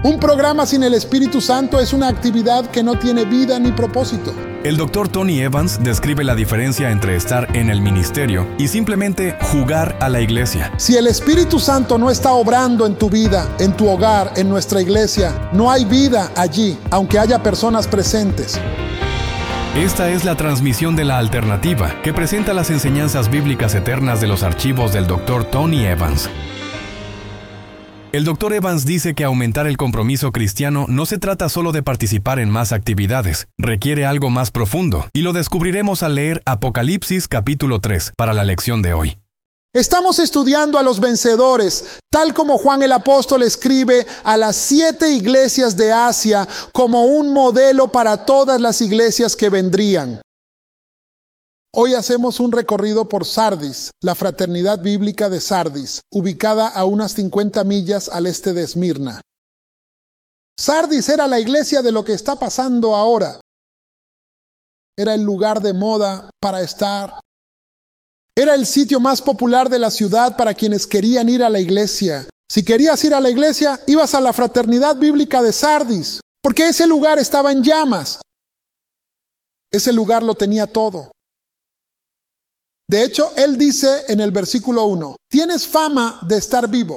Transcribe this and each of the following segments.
Un programa sin el Espíritu Santo es una actividad que no tiene vida ni propósito. El Dr. Tony Evans describe la diferencia entre estar en el ministerio y simplemente jugar a la iglesia. Si el Espíritu Santo no está obrando en tu vida, en tu hogar, en nuestra iglesia, no hay vida allí, aunque haya personas presentes. Esta es la transmisión de La Alternativa, que presenta las enseñanzas bíblicas eternas de los archivos del Dr. Tony Evans. El Dr. Evans dice que aumentar el compromiso cristiano no se trata solo de participar en más actividades, requiere algo más profundo, y lo descubriremos al leer Apocalipsis capítulo 3 para la lección de hoy. Estamos estudiando a los vencedores, tal como Juan el Apóstol escribe a las 7 iglesias de Asia como un modelo para todas las iglesias que vendrían. Hoy hacemos un recorrido por Sardis, la fraternidad bíblica de Sardis, ubicada a unas 50 millas al este de Esmirna. Sardis era la iglesia de lo que está pasando ahora. Era el lugar de moda para estar. Era el sitio más popular de la ciudad para quienes querían ir a la iglesia. Si querías ir a la iglesia, ibas a la fraternidad bíblica de Sardis, porque ese lugar estaba en llamas. Ese lugar lo tenía todo. De hecho, él dice en el versículo 1, tienes fama de estar vivo.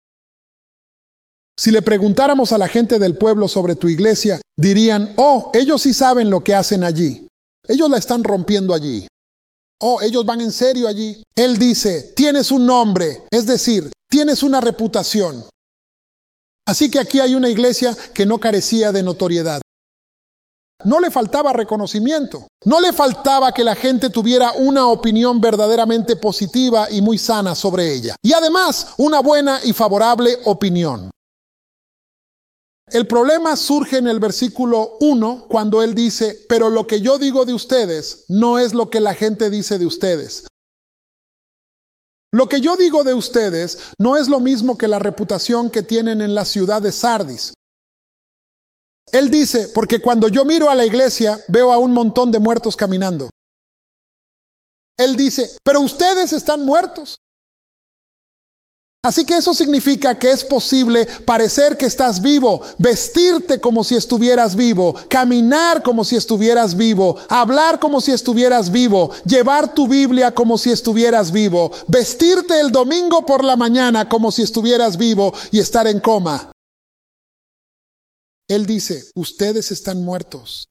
Si le preguntáramos a la gente del pueblo sobre tu iglesia, dirían, oh, ellos sí saben lo que hacen allí. Ellos la están rompiendo allí. Oh, ellos van en serio allí. Él dice, tienes un nombre, es decir, tienes una reputación. Así que aquí hay una iglesia que no carecía de notoriedad. No le faltaba reconocimiento. No le faltaba que la gente tuviera una opinión verdaderamente positiva y muy sana sobre ella. Y además, una buena y favorable opinión. El problema surge en el versículo 1 cuando él dice, pero lo que yo digo de ustedes no es lo que la gente dice de ustedes. Lo que yo digo de ustedes no es lo mismo que la reputación que tienen en la ciudad de Sardis. Él dice, porque cuando yo miro a la iglesia, veo a un montón de muertos caminando. Él dice, pero ustedes están muertos. Así que eso significa que es posible parecer que estás vivo, vestirte como si estuvieras vivo, caminar como si estuvieras vivo, hablar como si estuvieras vivo, llevar tu Biblia como si estuvieras vivo, vestirte el domingo por la mañana como si estuvieras vivo y estar en coma. Él dice, ustedes están muertos.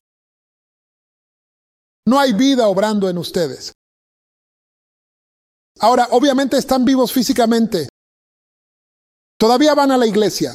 No hay vida obrando en ustedes. Ahora, obviamente están vivos físicamente. Todavía van a la iglesia.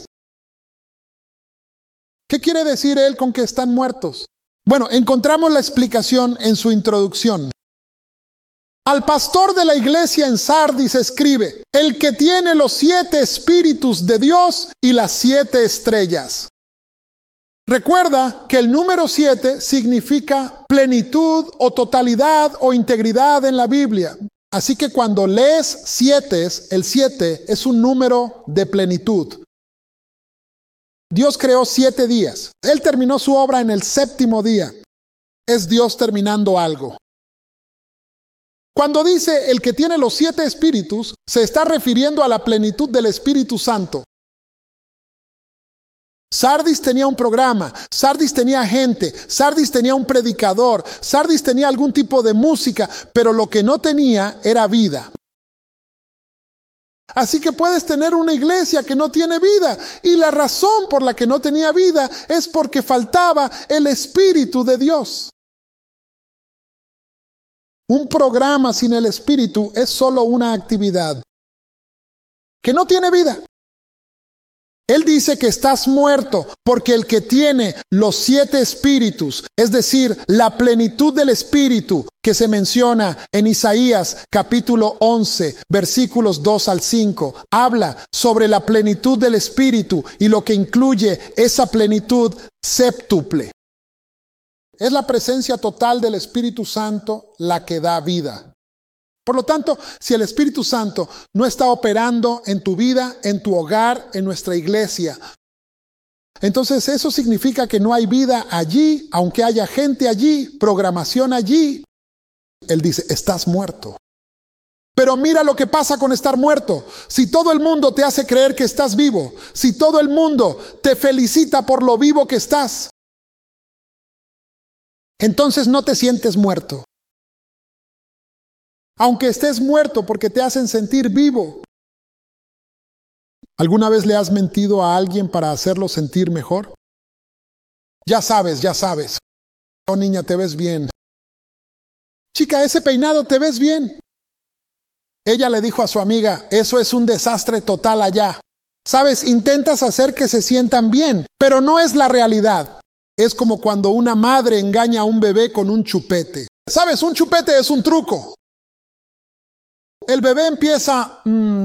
¿Qué quiere decir él con que están muertos? Bueno, encontramos la explicación en su introducción. Al pastor de la iglesia en Sardis escribe, el que tiene los 7 espíritus de Dios y las 7 estrellas. Recuerda que el número 7 significa plenitud o totalidad o integridad en la Biblia. Así que cuando lees 7, el 7 es un número de plenitud. Dios creó 7 días. Él terminó su obra en el 7º día. Es Dios terminando algo. Cuando dice el que tiene los 7 espíritus, se está refiriendo a la plenitud del Espíritu Santo. Sardis tenía un programa, Sardis tenía gente, Sardis tenía un predicador, Sardis tenía algún tipo de música, pero lo que no tenía era vida. Así que puedes tener una iglesia que no tiene vida, y la razón por la que no tenía vida es porque faltaba el Espíritu de Dios. Un programa sin el Espíritu es solo una actividad que no tiene vida. Él dice que estás muerto porque el que tiene los 7 espíritus, es decir, la plenitud del Espíritu que se menciona en Isaías capítulo 11, versículos 2 al 5, habla sobre la plenitud del Espíritu y lo que incluye esa plenitud séptuple. Es la presencia total del Espíritu Santo la que da vida. Por lo tanto, si el Espíritu Santo no está operando en tu vida, en tu hogar, en nuestra iglesia, entonces eso significa que no hay vida allí, aunque haya gente allí, programación allí. Él dice, estás muerto. Pero mira lo que pasa con estar muerto. Si todo el mundo te hace creer que estás vivo, si todo el mundo te felicita por lo vivo que estás, entonces no te sientes muerto. Aunque estés muerto porque te hacen sentir vivo. ¿Alguna vez le has mentido a alguien para hacerlo sentir mejor? Ya sabes. Oh, niña, te ves bien. Chica, ese peinado te ves bien. Ella le dijo a su amiga, eso es un desastre total allá. Sabes, intentas hacer que se sientan bien, pero no es la realidad. Es como cuando una madre engaña a un bebé con un chupete. Sabes, un chupete es un truco. El bebé empieza...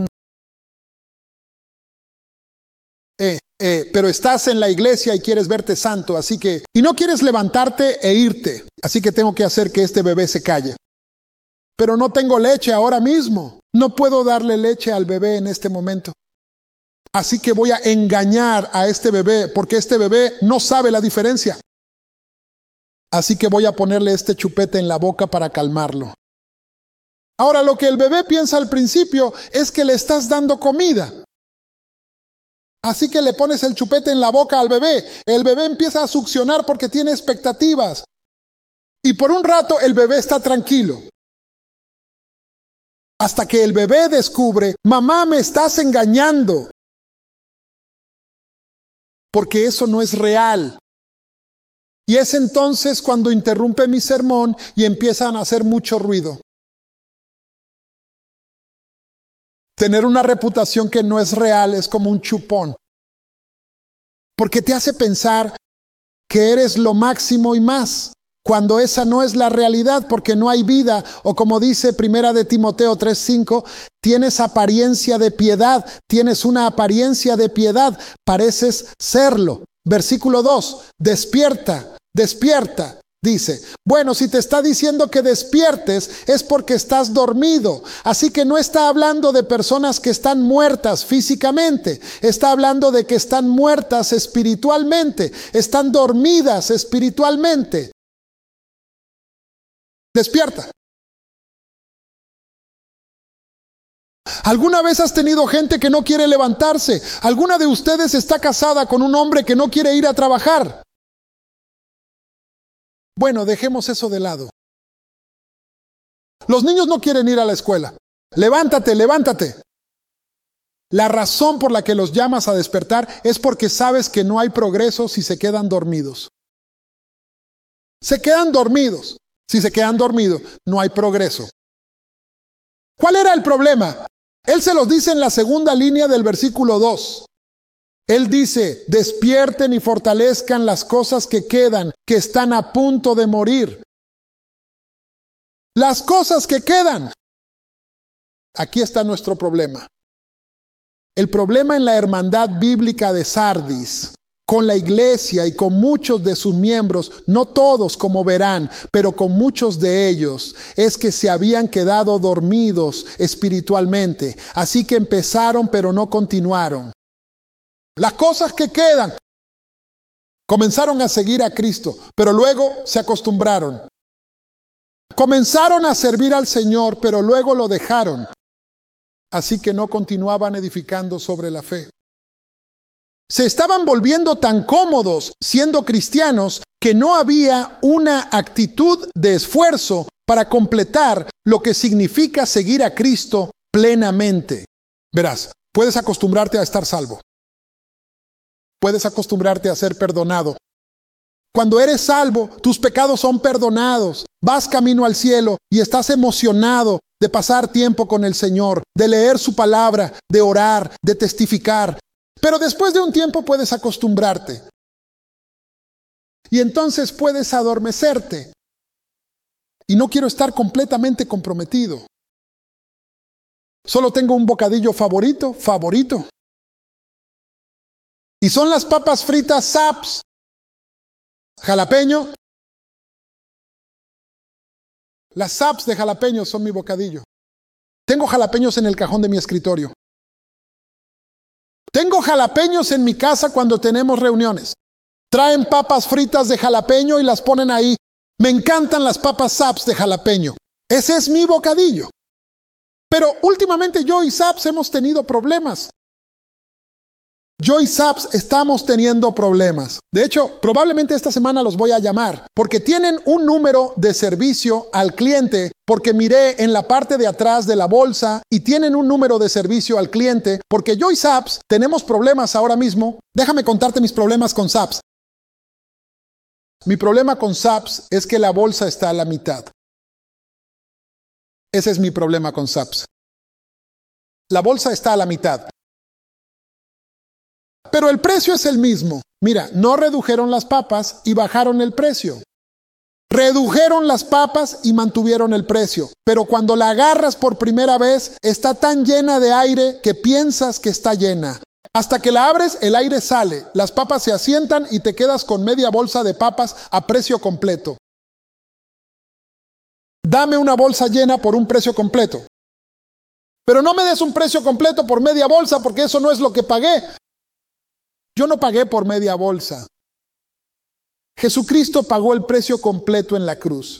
pero estás en la iglesia y quieres verte santo, así que... Y no quieres levantarte e irte, así que tengo que hacer que este bebé se calle. Pero no tengo leche ahora mismo. No puedo darle leche al bebé en este momento. Así que voy a engañar a este bebé, porque este bebé no sabe la diferencia. Así que voy a ponerle este chupete en la boca para calmarlo. Ahora, lo que el bebé piensa al principio es que le estás dando comida. Así que le pones el chupete en la boca al bebé. El bebé empieza a succionar porque tiene expectativas. Y por un rato el bebé está tranquilo. Hasta que el bebé descubre, mamá, me estás engañando. Porque eso no es real. Y es entonces cuando interrumpe mi sermón y empiezan a hacer mucho ruido. Tener una reputación que no es real es como un chupón. Porque te hace pensar que eres lo máximo y más, cuando esa no es la realidad, porque no hay vida. O como dice 1 de Timoteo 3:5, tienes apariencia de piedad, tienes una apariencia de piedad, pareces serlo. Versículo 2, despierta, despierta. Dice, bueno, si te está diciendo que despiertes es porque estás dormido. Así que no está hablando de personas que están muertas físicamente. Está hablando de que están muertas espiritualmente. Están dormidas espiritualmente. Despierta. ¿Alguna vez has tenido gente que no quiere levantarse? ¿Alguna de ustedes está casada con un hombre que no quiere ir a trabajar? Bueno, dejemos eso de lado. Los niños no quieren ir a la escuela. Levántate, levántate. La razón por la que los llamas a despertar es porque sabes que no hay progreso si se quedan dormidos. Se quedan dormidos. Si se quedan dormidos, no hay progreso. ¿Cuál era el problema? Él se los dice en la segunda línea del versículo 2. Él dice, despierten y fortalezcan las cosas que quedan, que están a punto de morir. Las cosas que quedan. Aquí está nuestro problema. El problema en la hermandad bíblica de Sardis, con la iglesia y con muchos de sus miembros, no todos como verán, pero con muchos de ellos, es que se habían quedado dormidos espiritualmente. Así que empezaron pero no continuaron. Las cosas que quedan comenzaron a seguir a Cristo, pero luego se acostumbraron. Comenzaron a servir al Señor, pero luego lo dejaron. Así que no continuaban edificando sobre la fe. Se estaban volviendo tan cómodos siendo cristianos que no había una actitud de esfuerzo para completar lo que significa seguir a Cristo plenamente. Verás, puedes acostumbrarte a estar salvo. Puedes acostumbrarte a ser perdonado. Cuando eres salvo, tus pecados son perdonados. Vas camino al cielo y estás emocionado de pasar tiempo con el Señor, de leer su palabra, de orar, de testificar. Pero después de un tiempo puedes acostumbrarte. Y entonces puedes adormecerte. Y no quiero estar completamente comprometido. Solo tengo un bocadillo favorito. Y son las papas fritas Zapp's. Jalapeño. Las Zapp's de jalapeño son mi bocadillo. Tengo jalapeños en el cajón de mi escritorio. Tengo jalapeños en mi casa cuando tenemos reuniones. Traen papas fritas de jalapeño y las ponen ahí. Me encantan las papas Zapp's de jalapeño. Ese es mi bocadillo. Pero últimamente yo y Saps hemos tenido problemas. Yo y Saps estamos teniendo problemas. De hecho, probablemente esta semana los voy a llamar porque tienen un número de servicio al cliente, porque miré en la parte de atrás de la bolsa y tienen un número de servicio al cliente porque yo y Saps tenemos problemas ahora mismo. Déjame contarte mis problemas con Saps. Mi problema con Saps es que la bolsa está a la mitad. Ese es mi problema con Saps. La bolsa está a la mitad. Pero el precio es el mismo. Mira, no redujeron las papas y bajaron el precio. Redujeron las papas y mantuvieron el precio. Pero cuando la agarras por primera vez, está tan llena de aire que piensas que está llena. Hasta que la abres, el aire sale, las papas se asientan y te quedas con media bolsa de papas a precio completo. Dame una bolsa llena por un precio completo. Pero no me des un precio completo por media bolsa porque eso no es lo que pagué. Yo no pagué por media bolsa. Jesucristo pagó el precio completo en la cruz.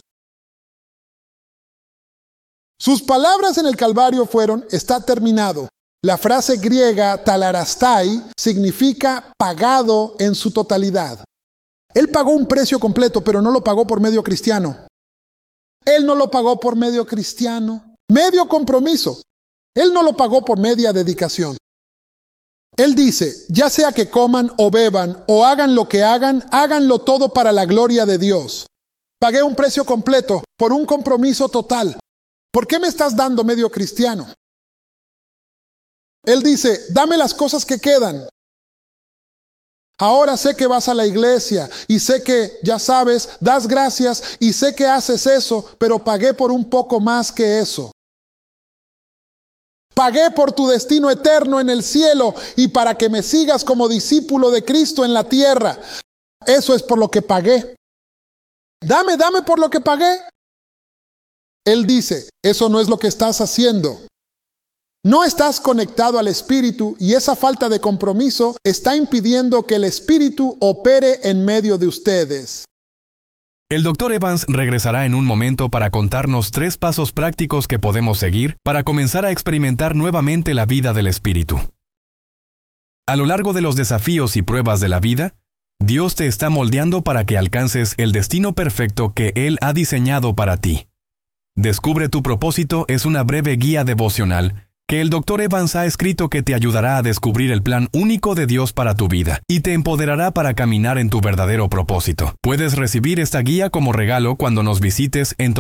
Sus palabras en el Calvario fueron: está terminado. La frase griega talarastai significa pagado en su totalidad. Él pagó un precio completo, pero no lo pagó por medio cristiano. Él no lo pagó por medio cristiano. Medio compromiso. Él no lo pagó por media dedicación. Él dice: ya sea que coman o beban o hagan lo que hagan, háganlo todo para la gloria de Dios. Pagué un precio completo por un compromiso total. ¿Por qué me estás dando medio cristiano? Él dice: dame las cosas que quedan. Ahora sé que vas a la iglesia y sé que, ya sabes, das gracias y sé que haces eso, pero pagué por un poco más que eso. Pagué por tu destino eterno en el cielo y para que me sigas como discípulo de Cristo en la tierra. Eso es por lo que pagué. Dame por lo que pagué. Él dice: eso no es lo que estás haciendo. No estás conectado al Espíritu y esa falta de compromiso está impidiendo que el Espíritu opere en medio de ustedes. El Dr. Evans regresará en un momento para contarnos 3 pasos prácticos que podemos seguir para comenzar a experimentar nuevamente la vida del Espíritu. A lo largo de los desafíos y pruebas de la vida, Dios te está moldeando para que alcances el destino perfecto que Él ha diseñado para ti. Descubre tu propósito es una breve guía devocional que el Dr. Evans ha escrito que te ayudará a descubrir el plan único de Dios para tu vida y te empoderará para caminar en tu verdadero propósito. Puedes recibir esta guía como regalo cuando nos visites en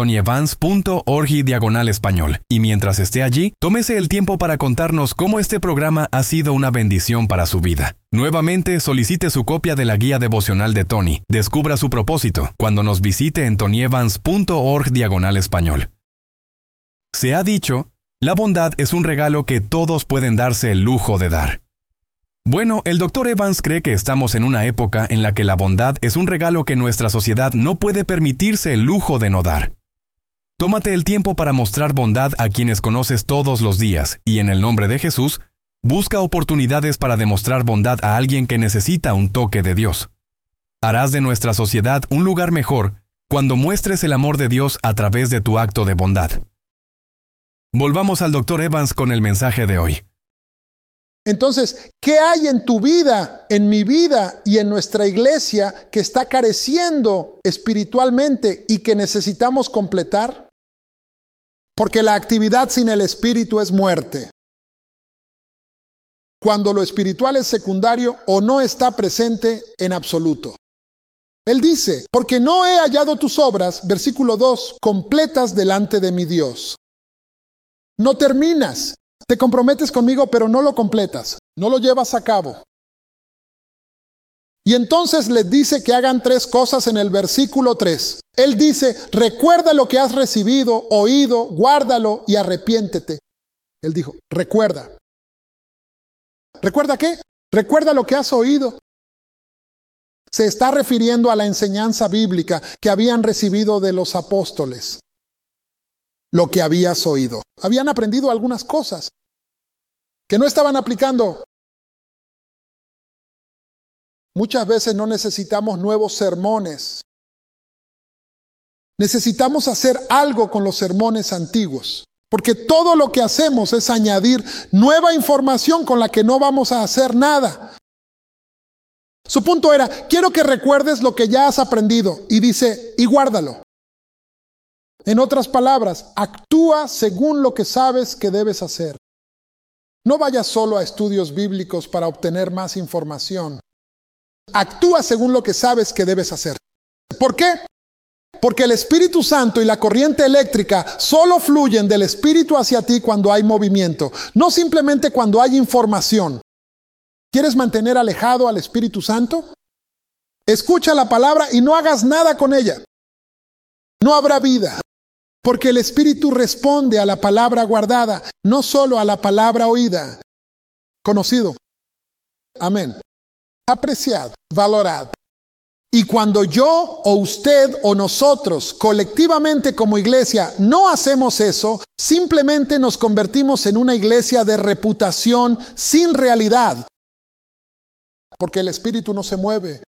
tonyevans.org/español. Y mientras esté allí, tómese el tiempo para contarnos cómo este programa ha sido una bendición para su vida. Nuevamente, solicite su copia de la guía devocional de Tony. Descubra su propósito cuando nos visite en tonyevans.org/español. Se ha dicho: la bondad es un regalo que todos pueden darse el lujo de dar. Bueno, el Dr. Evans cree que estamos en una época en la que la bondad es un regalo que nuestra sociedad no puede permitirse el lujo de no dar. Tómate el tiempo para mostrar bondad a quienes conoces todos los días y en el nombre de Jesús, busca oportunidades para demostrar bondad a alguien que necesita un toque de Dios. Harás de nuestra sociedad un lugar mejor cuando muestres el amor de Dios a través de tu acto de bondad. Volvamos al Dr. Evans con el mensaje de hoy. Entonces, ¿qué hay en tu vida, en mi vida y en nuestra iglesia que está careciendo espiritualmente y que necesitamos completar? Porque la actividad sin el Espíritu es muerte. Cuando lo espiritual es secundario o no está presente en absoluto. Él dice: porque no he hallado tus obras, versículo 2, completas delante de mi Dios. No terminas, te comprometes conmigo, pero no lo completas, no lo llevas a cabo. Y entonces les dice que hagan 3 cosas en el versículo 3. Él dice: recuerda lo que has recibido, oído, guárdalo y arrepiéntete. Él dijo: recuerda. ¿Recuerda qué? Recuerda lo que has oído. Se está refiriendo a la enseñanza bíblica que habían recibido de los apóstoles. Lo que habías oído. Habían aprendido algunas cosas que no estaban aplicando. Muchas veces no necesitamos nuevos sermones. Necesitamos hacer algo con los sermones antiguos. Porque todo lo que hacemos es añadir nueva información con la que no vamos a hacer nada. Su punto era, quiero que recuerdes lo que ya has aprendido. Y dice, y guárdalo. En otras palabras, actúa según lo que sabes que debes hacer. No vayas solo a estudios bíblicos para obtener más información. Actúa según lo que sabes que debes hacer. ¿Por qué? Porque el Espíritu Santo y la corriente eléctrica solo fluyen del Espíritu hacia ti cuando hay movimiento, no simplemente cuando hay información. ¿Quieres mantener alejado al Espíritu Santo? Escucha la palabra y no hagas nada con ella. No habrá vida, porque el Espíritu responde a la palabra guardada, no solo a la palabra oída. Conocido. Amén. Apreciado, valorado. Y cuando yo o usted o nosotros colectivamente como iglesia no hacemos eso, simplemente nos convertimos en una iglesia de reputación sin realidad. Porque el Espíritu no se mueve.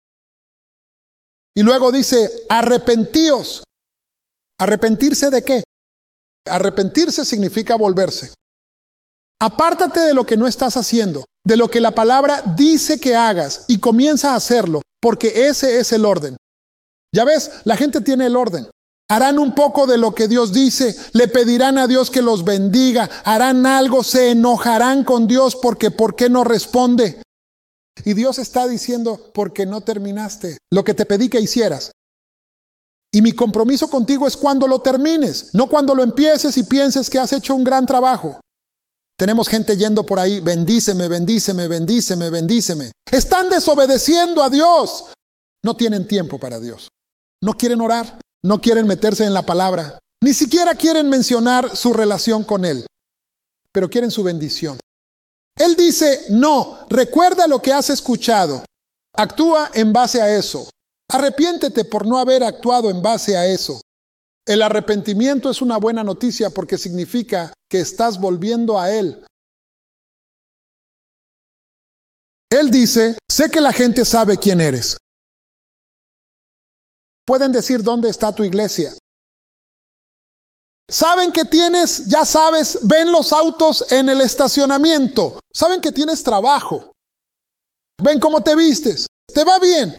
Y luego dice, arrepentíos. ¿Arrepentirse de qué? Arrepentirse significa volverse. Apártate de lo que no estás haciendo, de lo que la palabra dice que hagas y comienza a hacerlo, porque ese es el orden. Ya ves, la gente tiene el orden. Harán un poco de lo que Dios dice, le pedirán a Dios que los bendiga, harán algo, se enojarán con Dios porque ¿por qué no responde? Y Dios está diciendo, porque no terminaste lo que te pedí que hicieras. Y mi compromiso contigo es cuando lo termines, no cuando lo empieces y pienses que has hecho un gran trabajo. Tenemos gente yendo por ahí, bendíceme, bendíceme, bendíceme, bendíceme. Están desobedeciendo a Dios. No tienen tiempo para Dios. No quieren orar, no quieren meterse en la palabra. Ni siquiera quieren mencionar su relación con Él. Pero quieren su bendición. Él dice, no, recuerda lo que has escuchado. Actúa en base a eso. Arrepiéntete por no haber actuado en base a eso. El arrepentimiento es una buena noticia porque significa que estás volviendo a Él. Él dice, sé que la gente sabe quién eres. Pueden decir dónde está tu iglesia. Saben que tienes, ya sabes, ven los autos en el estacionamiento. Saben que tienes trabajo. Ven cómo te vistes. Te va bien.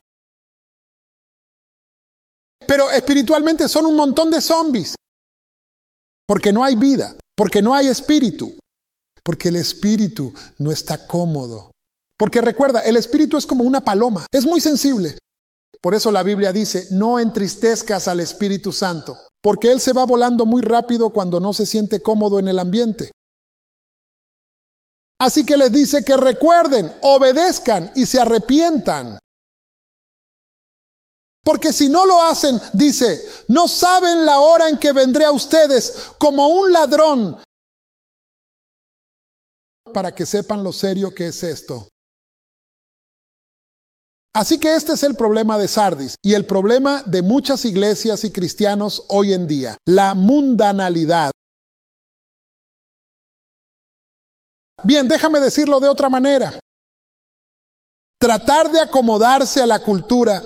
Pero espiritualmente son un montón de zombies. Porque no hay vida, porque no hay espíritu. Porque el espíritu no está cómodo. Porque recuerda, el espíritu es como una paloma, es muy sensible. Por eso la Biblia dice, no entristezcas al Espíritu Santo. Porque Él se va volando muy rápido cuando no se siente cómodo en el ambiente. Así que les dice que recuerden, obedezcan y se arrepientan. Porque si no lo hacen, dice, no saben la hora en que vendré a ustedes como un ladrón. Para que sepan lo serio que es esto. Así que este es el problema de Sardis y el problema de muchas iglesias y cristianos hoy en día. La mundanalidad. Bien, déjame decirlo de otra manera. Tratar de acomodarse a la cultura.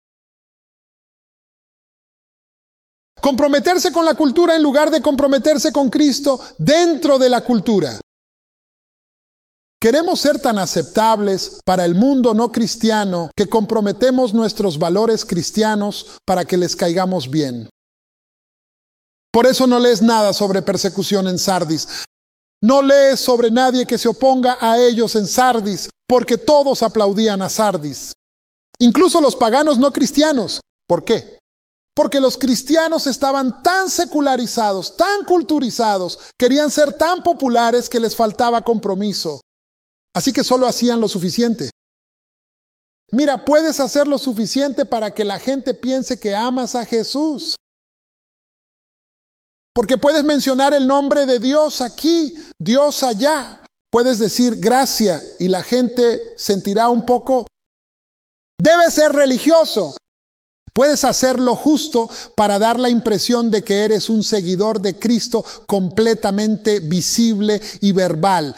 Comprometerse con la cultura en lugar de comprometerse con Cristo dentro de la cultura. Queremos ser tan aceptables para el mundo no cristiano que comprometemos nuestros valores cristianos para que les caigamos bien. Por eso no lees nada sobre persecución en Sardis. No lees sobre nadie que se oponga a ellos en Sardis, porque todos aplaudían a Sardis. Incluso los paganos no cristianos. ¿Por qué? Porque los cristianos estaban tan secularizados, tan culturizados, querían ser tan populares que les faltaba compromiso. Así que solo hacían lo suficiente. Mira, puedes hacer lo suficiente para que la gente piense que amas a Jesús. Porque puedes mencionar el nombre de Dios aquí, Dios allá. Puedes decir gracia y la gente sentirá un poco. Debe ser religioso. Puedes hacer lo justo para dar la impresión de que eres un seguidor de Cristo completamente visible y verbal.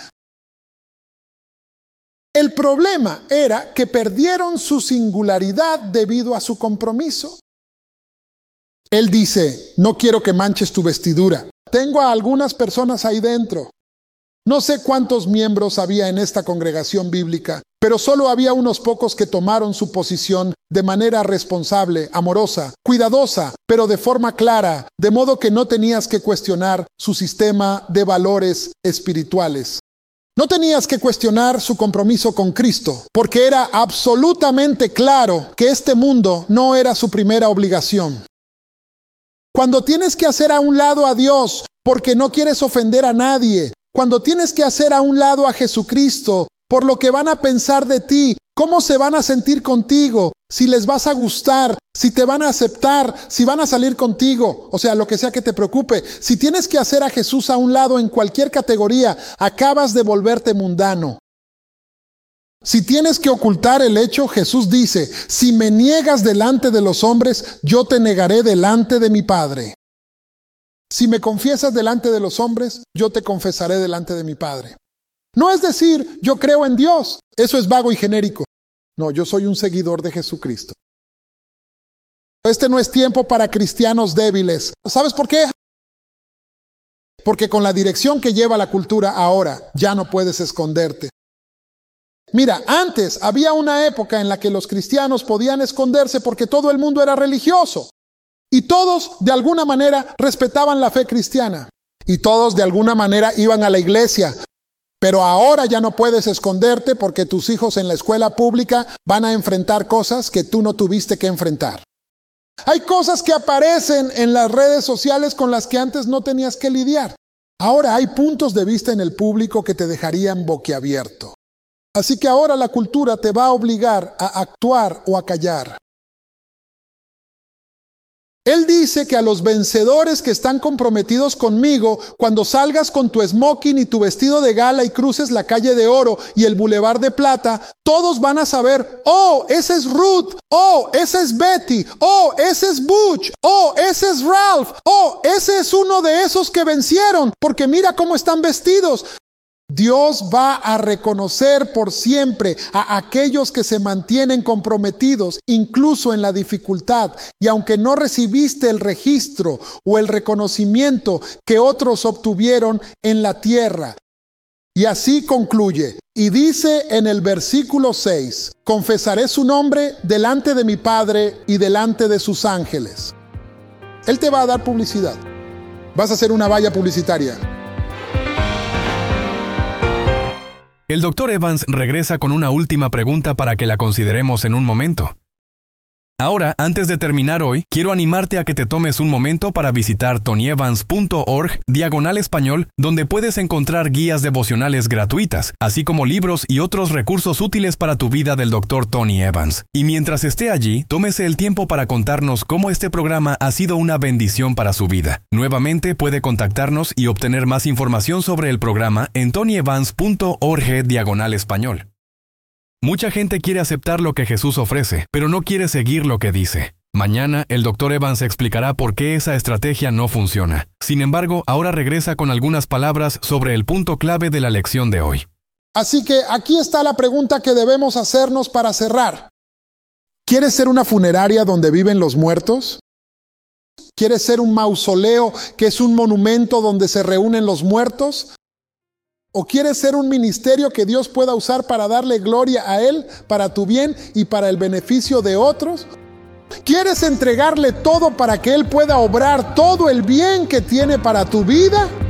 El problema era que perdieron su singularidad debido a su compromiso. Él dice, no quiero que manches tu vestidura. tengo a algunas personas ahí dentro. No sé cuántos miembros había en esta congregación bíblica, pero solo había unos pocos que tomaron su posición de manera responsable, amorosa, cuidadosa, pero de forma clara, de modo que no tenías que cuestionar su sistema de valores espirituales. No tenías que cuestionar su compromiso con Cristo, porque era absolutamente claro que este mundo no era su primera obligación. Cuando tienes que hacer a un lado a Dios porque no quieres ofender a nadie, cuando tienes que hacer a un lado a Jesucristo por lo que van a pensar de ti, cómo se van a sentir contigo, si les vas a gustar, si te van a aceptar, si van a salir contigo, o sea, lo que sea que te preocupe. Si tienes que hacer a Jesús a un lado en cualquier categoría, acabas de volverte mundano. Si tienes que ocultar el hecho, Jesús dice, si me niegas delante de los hombres, yo te negaré delante de mi Padre. Si me confiesas delante de los hombres, yo te confesaré delante de mi Padre. No es decir, yo creo en Dios. Eso es vago y genérico. No, yo soy un seguidor de Jesucristo. Este no es tiempo para cristianos débiles. ¿Sabes por qué? Porque con la dirección que lleva la cultura ahora, ya no puedes esconderte. Mira, antes había una época en la que los cristianos podían esconderse porque todo el mundo era religioso. Y todos, de alguna manera, respetaban la fe cristiana. Y todos, de alguna manera, iban a la iglesia. Pero ahora ya no puedes esconderte porque tus hijos en la escuela pública van a enfrentar cosas que tú no tuviste que enfrentar. Hay cosas que aparecen en las redes sociales con las que antes no tenías que lidiar. Ahora hay puntos de vista en el público que te dejarían boquiabierto. Así que ahora la cultura te va a obligar a actuar o a callar. Él dice que a los vencedores que están comprometidos conmigo, cuando salgas con tu smoking y tu vestido de gala y cruces la calle de Oro y el Boulevard de Plata, todos van a saber, oh, ese es Ruth, oh, ese es Betty, oh, ese es Butch, oh, ese es Ralph, oh, ese es uno de esos que vencieron, porque mira cómo están vestidos. Dios va a reconocer por siempre a aquellos que se mantienen comprometidos, incluso en la dificultad. Y aunque no recibiste el registro o el reconocimiento que otros obtuvieron en la tierra. Y así concluye. Y dice en el versículo 6, confesaré su nombre delante de mi Padre y delante de sus ángeles. Él te va a dar publicidad. Vas a hacer una valla publicitaria. El Dr. Evans regresa con una última pregunta para que la consideremos en un momento. Ahora, antes de terminar hoy, quiero animarte a que te tomes un momento para visitar tonyevans.org/español, donde puedes encontrar guías devocionales gratuitas, así como libros y otros recursos útiles para tu vida del Dr. Tony Evans. Y mientras esté allí, tómese el tiempo para contarnos cómo este programa ha sido una bendición para su vida. Nuevamente puede contactarnos y obtener más información sobre el programa en tonyevans.org/español. Mucha gente quiere aceptar lo que Jesús ofrece, pero no quiere seguir lo que dice. Mañana, el Dr. Evans explicará por qué esa estrategia no funciona. Sin embargo, ahora regresa con algunas palabras sobre el punto clave de la lección de hoy. Así que aquí está la pregunta que debemos hacernos para cerrar. ¿Quieres ser una funeraria donde viven los muertos? ¿Quieres ser un mausoleo que es un monumento donde se reúnen los muertos? ¿O quieres ser un ministerio que Dios pueda usar para darle gloria a Él, para tu bien y para el beneficio de otros? ¿Quieres entregarle todo para que Él pueda obrar todo el bien que tiene para tu vida?